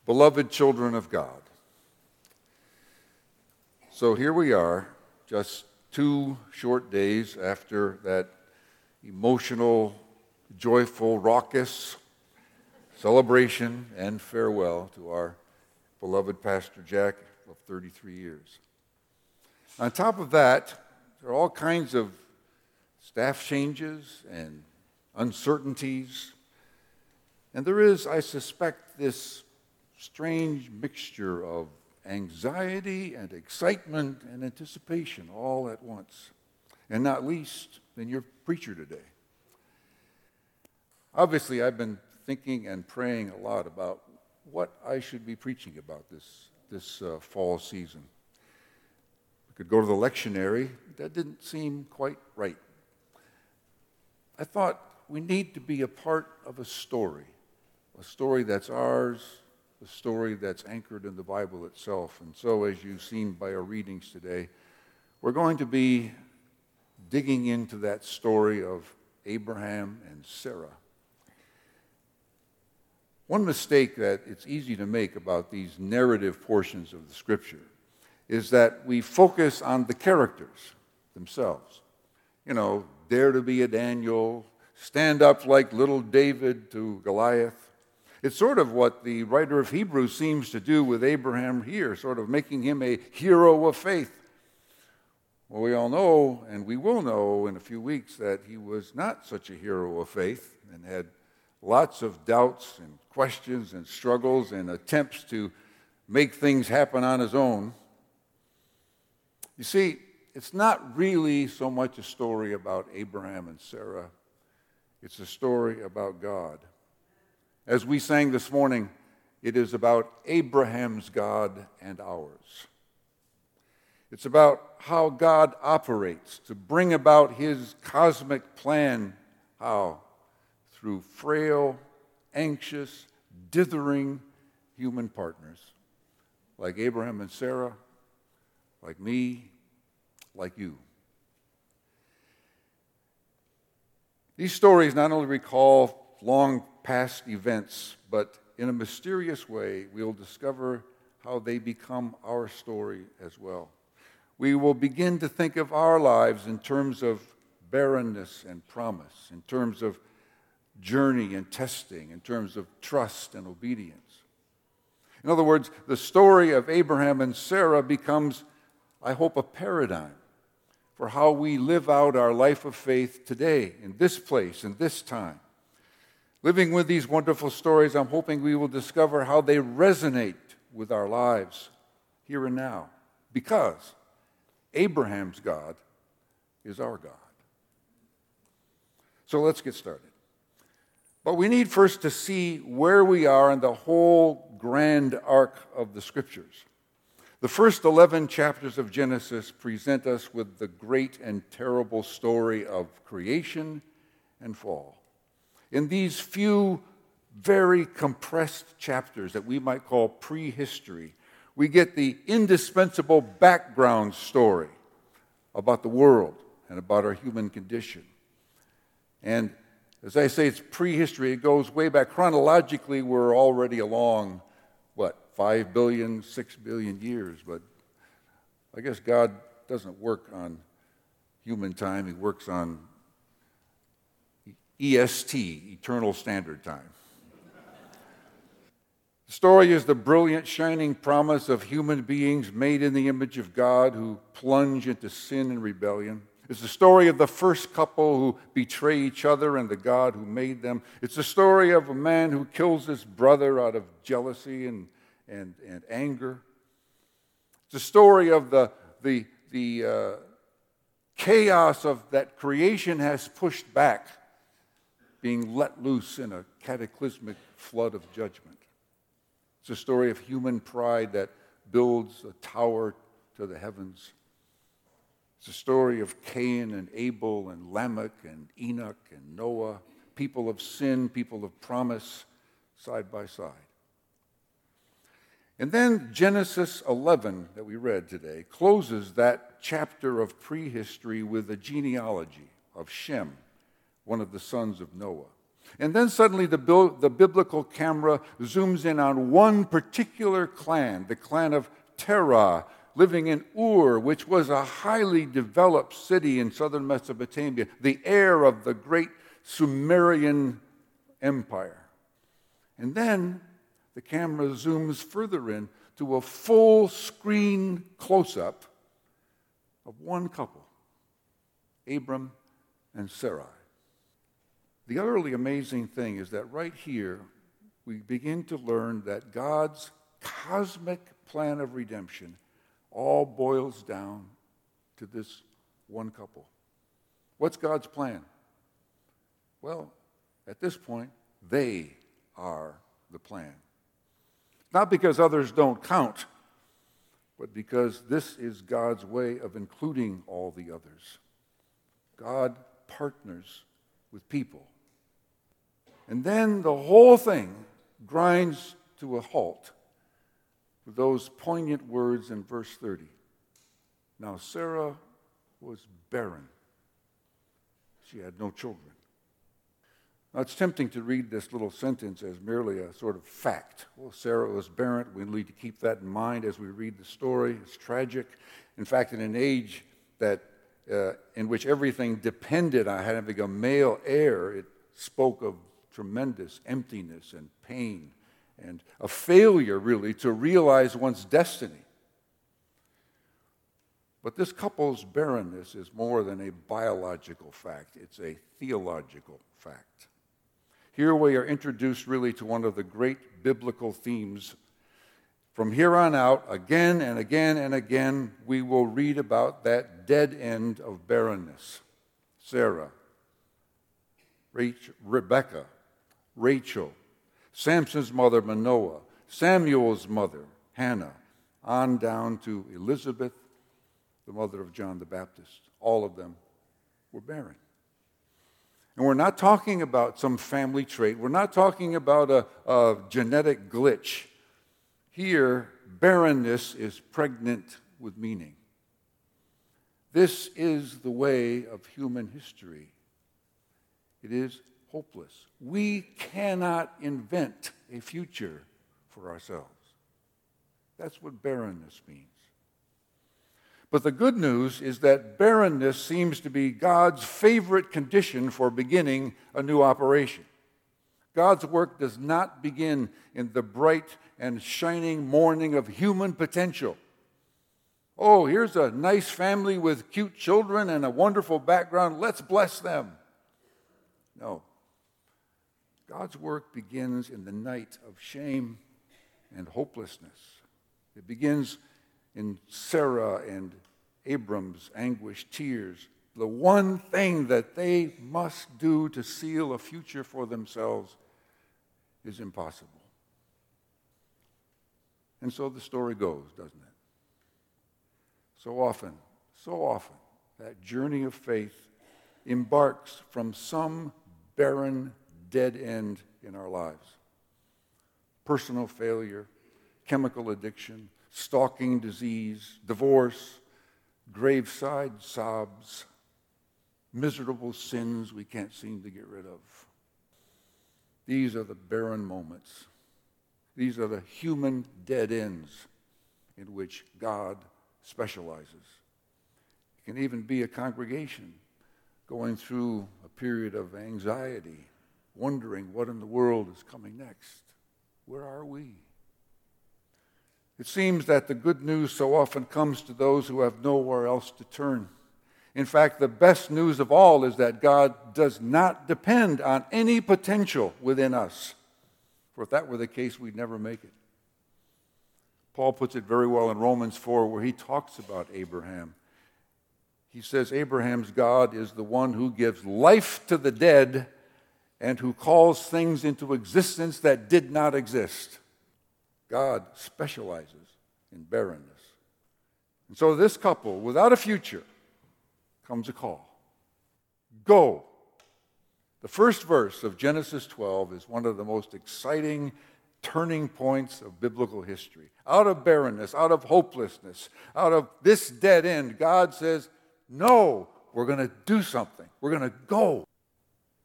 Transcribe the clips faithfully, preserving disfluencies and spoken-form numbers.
Beloved children of God. So here we are, just two short days after that emotional, joyful, raucous celebration and farewell to our beloved Pastor Jack of thirty-three years. On top of that, there are all kinds of staff changes and uncertainties, and there is, I suspect, this strange mixture of anxiety and excitement and anticipation all at once, and not least in your preacher today. Obviously, I've been thinking and praying a lot about what I should be preaching about this, this uh, fall season. We could go to the lectionary. That didn't seem quite right. I thought we need to be a part of a story, a story that's ours, a story that's anchored in the Bible itself. And so, as you've seen by our readings today, we're going to be digging into that story of Abraham and Sarah. One mistake that it's easy to make about these narrative portions of the Scripture is that we focus on the characters themselves. You know, dare to be a Daniel, stand up like little David to Goliath. It's sort of what the writer of Hebrews seems to do with Abraham here, sort of making him a hero of faith. Well, we all know, and we will know in a few weeks, that he was not such a hero of faith and had lots of doubts and questions and struggles and attempts to make things happen on his own. You see, it's not really so much a story about Abraham and Sarah. It's a story about God. As we sang this morning, it is about Abraham's God and ours. It's about how God operates to bring about his cosmic plan. How? Through frail, anxious, dithering human partners, like Abraham and Sarah, like me, like you. These stories not only recall long past events, but in a mysterious way, we'll discover how they become our story as well. We will begin to think of our lives in terms of barrenness and promise, in terms of journey and testing, in terms of trust and obedience. In other words, the story of Abraham and Sarah becomes, I hope, a paradigm for how we live out our life of faith today, in this place, in this time. Living with these wonderful stories, I'm hoping we will discover how they resonate with our lives here and now, because Abraham's God is our God. So let's get started. But we need first to see where we are in the whole grand arc of the Scriptures. The first eleven chapters of Genesis present us with the great and terrible story of creation and fall. In these few, very compressed chapters that we might call prehistory, we get the indispensable background story about the world and about our human condition. And as I say, it's prehistory. It goes way back. Chronologically, we're already along, what, five billion, six billion years. But I guess God doesn't work on human time. He works on E S T, Eternal Standard Time. The story is the brilliant, shining promise of human beings made in the image of God who plunge into sin and rebellion. It's the story of the first couple who betray each other and the God who made them. It's the story of a man who kills his brother out of jealousy and, and, and anger. It's the story of the, the, the uh, chaos of that creation has pushed back, being let loose in a cataclysmic flood of judgment. It's a story of human pride that builds a tower to the heavens. It's a story of Cain and Abel and Lamech and Enoch and Noah, people of sin, people of promise, side by side. And then Genesis eleven that we read today closes that chapter of prehistory with a genealogy of Shem, one of the sons of Noah. And then suddenly the, bil- the biblical camera zooms in on one particular clan, the clan of Terah, living in Ur, which was a highly developed city in southern Mesopotamia, the heir of the great Sumerian Empire. And then the camera zooms further in to a full screen close-up of one couple, Abram and Sarai. The utterly amazing thing is that right here, we begin to learn that God's cosmic plan of redemption all boils down to this one couple. What's God's plan? Well, at this point, they are the plan. Not because others don't count, but because this is God's way of including all the others. God partners with people. And then the whole thing grinds to a halt with those poignant words in verse thirty. Now Sarah was barren. She had no children. Now it's tempting to read this little sentence as merely a sort of fact. Well, Sarah was barren. We need to keep that in mind as we read the story. It's tragic. In fact, in an age that uh, in which everything depended on having a male heir, it spoke of tremendous emptiness and pain and a failure, really, to realize one's destiny. But this couple's barrenness is more than a biological fact. It's a theological fact. Here we are introduced really to one of the great biblical themes. From here on out, again and again and again, we will read about that dead end of barrenness. Sarah, Rachel, Rebecca, Rachel, Samson's mother Manoah, Samuel's mother Hannah, on down to Elizabeth, the mother of John the Baptist. All of them were barren. And we're not talking about some family trait. We're not talking about a, a genetic glitch. Here, barrenness is pregnant with meaning. This is the way of human history. It is hopeless. We cannot invent a future for ourselves. That's what barrenness means. But the good news is that barrenness seems to be God's favorite condition for beginning a new operation. God's work does not begin in the bright and shining morning of human potential. Oh, here's a nice family with cute children and a wonderful background. Let's bless them. No. God's work begins in the night of shame and hopelessness. It begins in Sarah and Abram's anguished tears. The one thing that they must do to seal a future for themselves is impossible. And so the story goes, doesn't it? So often, so often, that journey of faith embarks from some barren dead end in our lives. Personal failure, chemical addiction, stalking disease, divorce, graveside sobs, miserable sins we can't seem to get rid of. These are the barren moments. These are the human dead ends in which God specializes. It can even be a congregation going through a period of anxiety, wondering what in the world is coming next. Where are we? It seems that the good news so often comes to those who have nowhere else to turn. In fact, the best news of all is that God does not depend on any potential within us. For if that were the case, we'd never make it. Paul puts it very well in Romans four, where he talks about Abraham. He says, Abraham's God is the one who gives life to the dead and who calls things into existence that did not exist. God specializes in barrenness. And so this couple, without a future, comes a call. Go. The first verse of Genesis twelve is one of the most exciting turning points of biblical history. Out of barrenness, out of hopelessness, out of this dead end, God says, no, we're going to do something. We're going to go.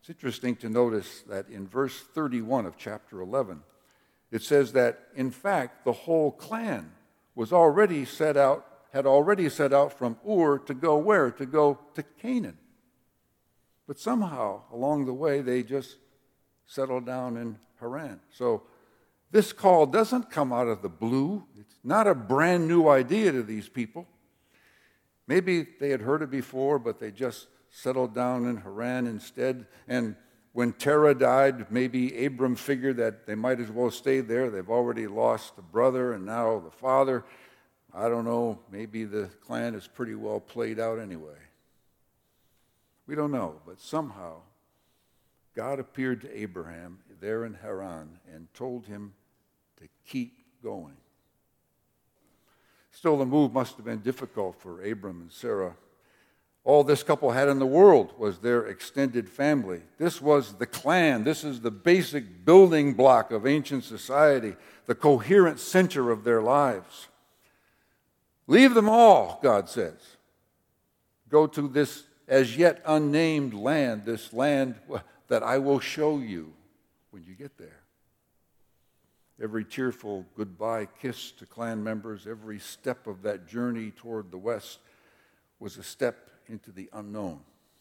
It's interesting to notice that in verse thirty-one of chapter eleven, it says that, in fact, the whole clan was already set out, had already set out from Ur to go where? To go to Canaan. But somehow, along the way, they just settled down in Haran. So this call doesn't come out of the blue. It's not a brand new idea to these people. Maybe they had heard it before, but they just settled down in Haran instead. And when Terah died, maybe Abram figured that they might as well stay there. They've already lost the brother and now the father. I don't know. Maybe the clan is pretty well played out anyway. We don't know. But somehow, God appeared to Abraham there in Haran and told him to keep going. Still, the move must have been difficult for Abram and Sarah. All this couple had in the world was their extended family. This was the clan. This is the basic building block of ancient society, the coherent center of their lives. Leave them all, God says. Go to this as yet unnamed land, this land that I will show you when you get there. Every tearful goodbye kiss to clan members, every step of that journey toward the west was a step into the unknown.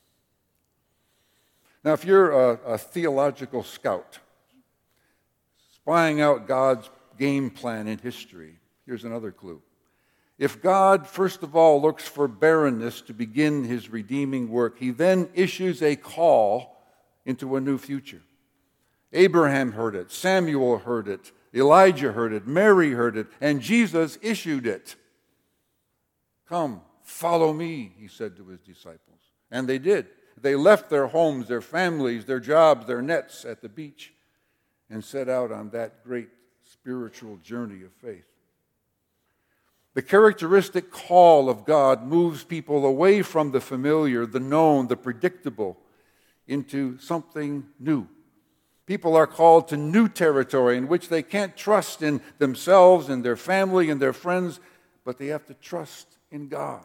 Now, if you're a, a theological scout, spying out God's game plan in history, here's another clue. If God, first of all, looks for barrenness to begin his redeeming work, he then issues a call into a new future. Abraham heard it, Samuel heard it, Elijah heard it, Mary heard it, and Jesus issued it. Come, follow me, he said to his disciples. And they did. They left their homes, their families, their jobs, their nets at the beach, and set out on that great spiritual journey of faith. The characteristic call of God moves people away from the familiar, the known, the predictable, into something new. People are called to new territory in which they can't trust in themselves and their family and their friends, but they have to trust in God.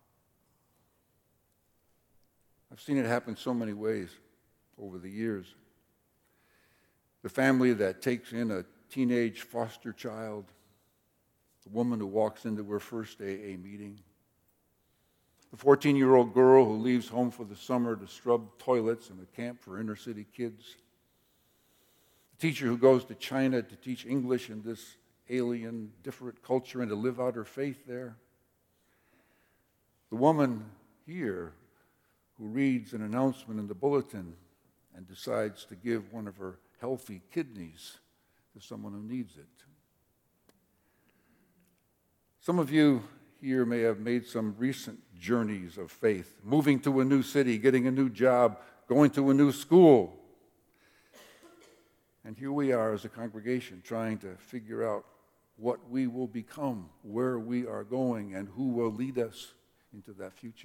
I've seen it happen so many ways over the years. The family that takes in a teenage foster child, the woman who walks into her first A A meeting, the fourteen-year-old girl who leaves home for the summer to scrub toilets in a camp for inner-city kids, the teacher who goes to China to teach English in this alien, different culture and to live out her faith there, the woman here who reads an announcement in the bulletin and decides to give one of her healthy kidneys to someone who needs it. Some of you here may have made some recent journeys of faith, moving to a new city, getting a new job, going to a new school. And here we are as a congregation trying to figure out what we will become, where we are going, and who will lead us into that future.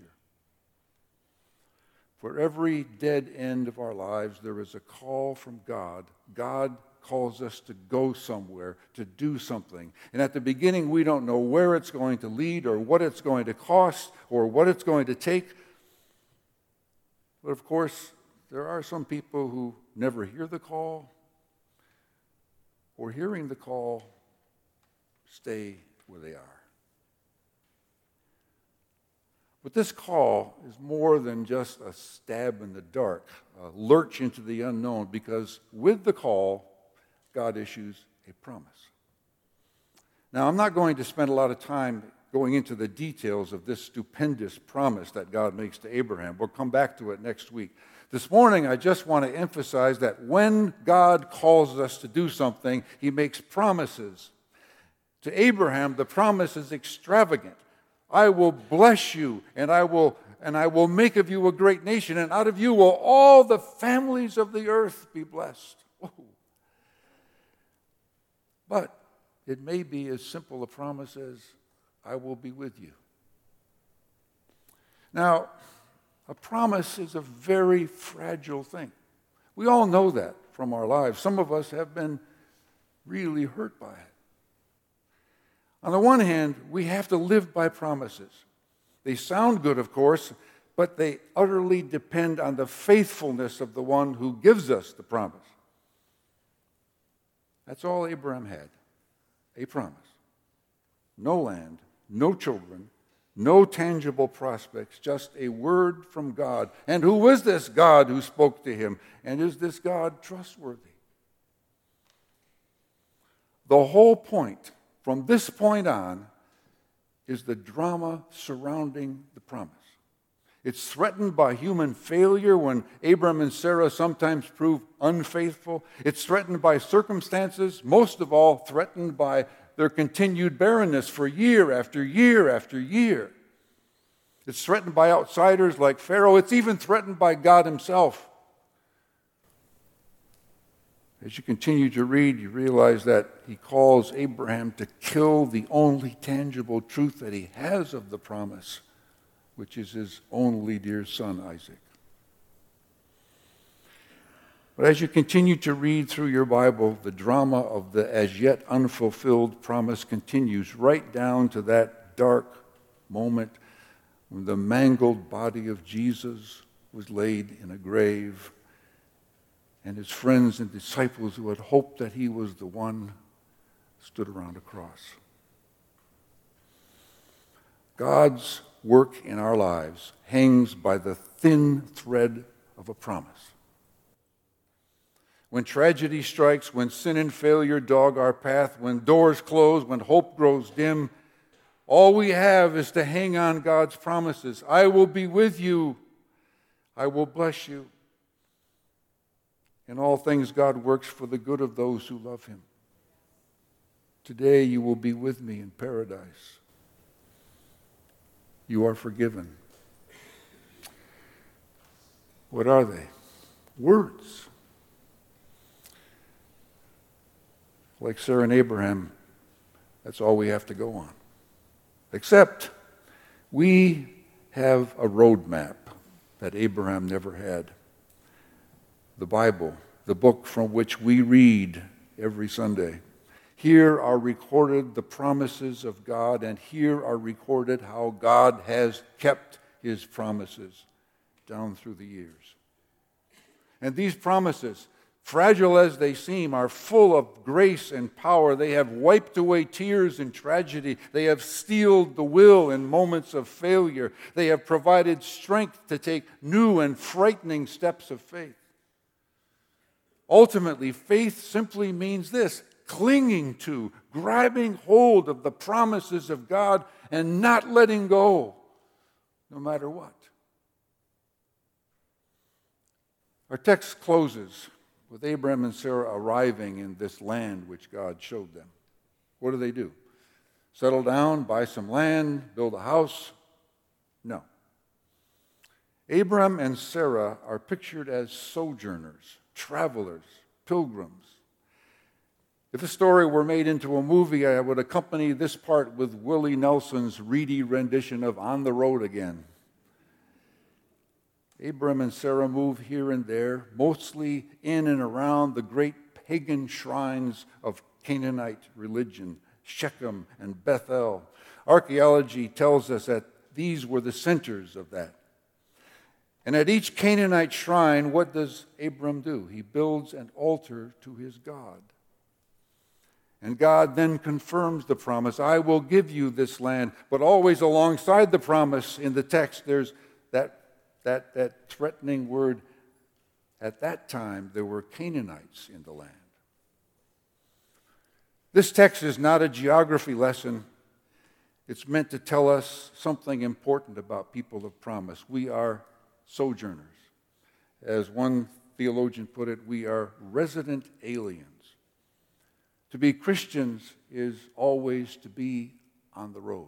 For every dead end of our lives, there is a call from God. God calls us to go somewhere, to do something. And at the beginning, we don't know where it's going to lead or what it's going to cost or what it's going to take. But of course, there are some people who never hear the call, or hearing the call, stay where they are. But this call is more than just a stab in the dark, a lurch into the unknown, because with the call, God issues a promise. Now, I'm not going to spend a lot of time going into the details of this stupendous promise that God makes to Abraham. We'll come back to it next week. This morning, I just want to emphasize that when God calls us to do something, he makes promises. To Abraham, the promise is extravagant. I will bless you, and I will and I will make of you a great nation, and out of you will all the families of the earth be blessed. Whoa. But it may be as simple a promise as, I will be with you. Now, a promise is a very fragile thing. We all know that from our lives. Some of us have been really hurt by it. On the one hand, we have to live by promises. They sound good, of course, but they utterly depend on the faithfulness of the one who gives us the promise. That's all Abraham had, a promise. No land, no children, no tangible prospects, just a word from God. And who was this God who spoke to him? And is this God trustworthy? The whole point, from this point on, is the drama surrounding the promise. It's threatened by human failure when Abram and Sarah sometimes prove unfaithful. It's threatened by circumstances, most of all threatened by their continued barrenness for year after year after year. It's threatened by outsiders like Pharaoh. It's even threatened by God himself. As you continue to read, you realize that he calls Abraham to kill the only tangible truth that he has of the promise, which is his only dear son, Isaac. But as you continue to read through your Bible, the drama of the as yet unfulfilled promise continues right down to that dark moment when the mangled body of Jesus was laid in a grave, and his friends and disciples who had hoped that he was the one stood around a cross. God's work in our lives hangs by the thin thread of a promise. When tragedy strikes, when sin and failure dog our path, when doors close, when hope grows dim, all we have is to hang on God's promises. I will be with you. I will bless you. In all things, God works for the good of those who love him. Today you will be with me in paradise. You are forgiven. What are they? Words. Like Sarah and Abraham, that's all we have to go on. Except we have a roadmap that Abraham never had. The Bible, the book from which we read every Sunday. Here are recorded the promises of God, and here are recorded how God has kept his promises down through the years. And these promises, fragile as they seem, are full of grace and power. They have wiped away tears and tragedy. They have steeled the will in moments of failure. They have provided strength to take new and frightening steps of faith. Ultimately, faith simply means this: clinging to, grabbing hold of the promises of God and not letting go, no matter what. Our text closes with Abraham and Sarah arriving in this land which God showed them. What do they do? Settle down, buy some land, build a house? No. Abraham and Sarah are pictured as sojourners, travelers, pilgrims. If the story were made into a movie, I would accompany this part with Willie Nelson's reedy rendition of On the Road Again. Abraham and Sarah move here and there, mostly in and around the great pagan shrines of Canaanite religion, Shechem and Bethel. Archaeology tells us that these were the centers of that. And at each Canaanite shrine, what does Abram do? He builds an altar to his God. And God then confirms the promise, I will give you this land. But always alongside the promise in the text, there's that, that, that threatening word. At that time, there were Canaanites in the land. This text is not a geography lesson. It's meant to tell us something important about people of promise. We are sojourners. As one theologian put it, we are resident aliens. To be Christians is always to be on the road.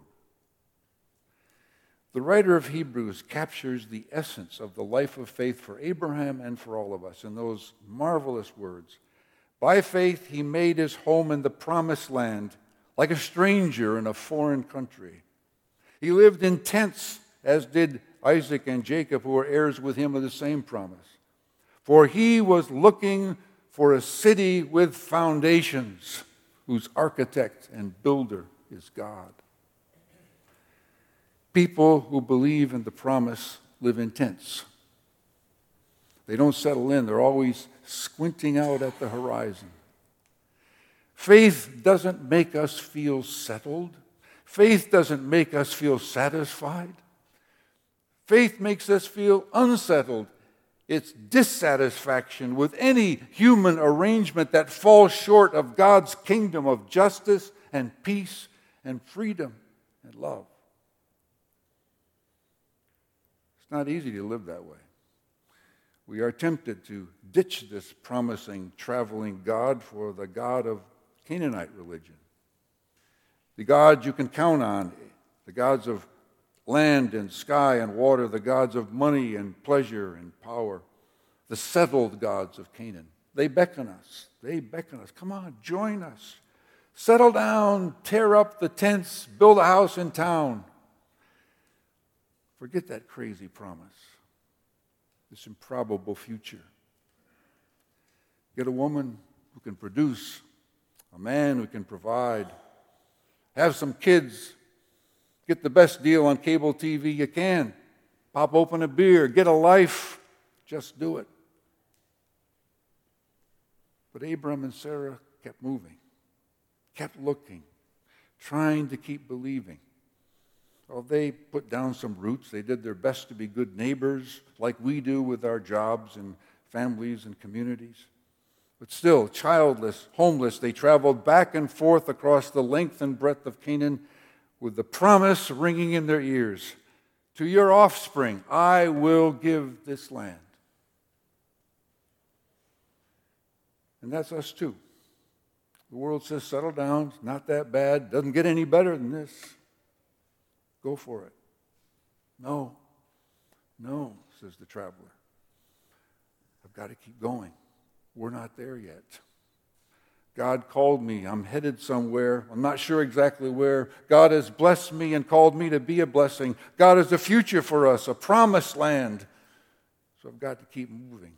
The writer of Hebrews captures the essence of the life of faith for Abraham and for all of us in those marvelous words. By faith, he made his home in the promised land like a stranger in a foreign country. He lived in tents, as did Isaac and Jacob, who were heirs with him of the same promise. For he was looking for a city with foundations, whose architect and builder is God. People who believe in the promise live in tents. They don't settle in. They're always squinting out at the horizon. Faith doesn't make us feel settled. Faith doesn't make us feel satisfied. Faith makes us feel unsettled. It's dissatisfaction with any human arrangement that falls short of God's kingdom of justice and peace and freedom and love. It's not easy to live that way. We are tempted to ditch this promising, traveling God for the God of Canaanite religion. The gods you can count on, the gods of land and sky and water, the gods of money and pleasure and power, the settled gods of Canaan. They beckon us. They beckon us. Come on, join us. Settle down, tear up the tents, build a house in town. Forget that crazy promise, this improbable future. Get a woman who can produce, a man who can provide, have some kids, get the best deal on cable T V you can, pop open a beer, get a life, just do it. But Abram and Sarah kept moving, kept looking, trying to keep believing. Well, they put down some roots. They did their best to be good neighbors, like we do with our jobs and families and communities. But still, childless, homeless, they traveled back and forth across the length and breadth of Canaan with the promise ringing in their ears, to your offspring, I will give this land. And that's us too. The world says, settle down, it's not that bad, doesn't get any better than this. Go for it. No, no, says the traveler. I've got to keep going. We're not there yet. God called me. I'm headed somewhere. I'm not sure exactly where. God has blessed me and called me to be a blessing. God has a future for us, a promised land. So I've got to keep moving.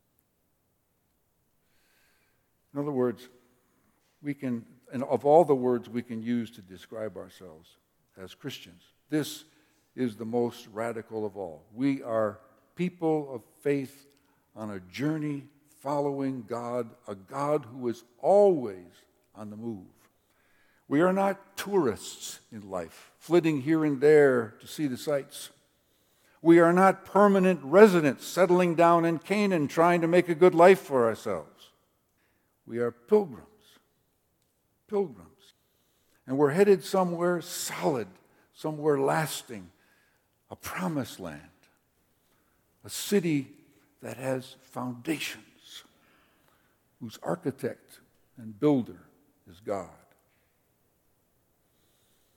In other words, we can, and of all the words we can use to describe ourselves as Christians, this is the most radical of all. We are people of faith on a journey following God, a God who is always on the move. We are not tourists in life, flitting here and there to see the sights. We are not permanent residents settling down in Canaan trying to make a good life for ourselves. We are pilgrims, pilgrims. And we're headed somewhere solid, somewhere lasting, a promised land, a city that has foundations, whose architect and builder is God.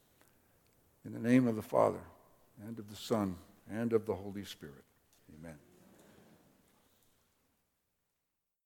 In the name of the Father, and of the Son, and of the Holy Spirit, amen.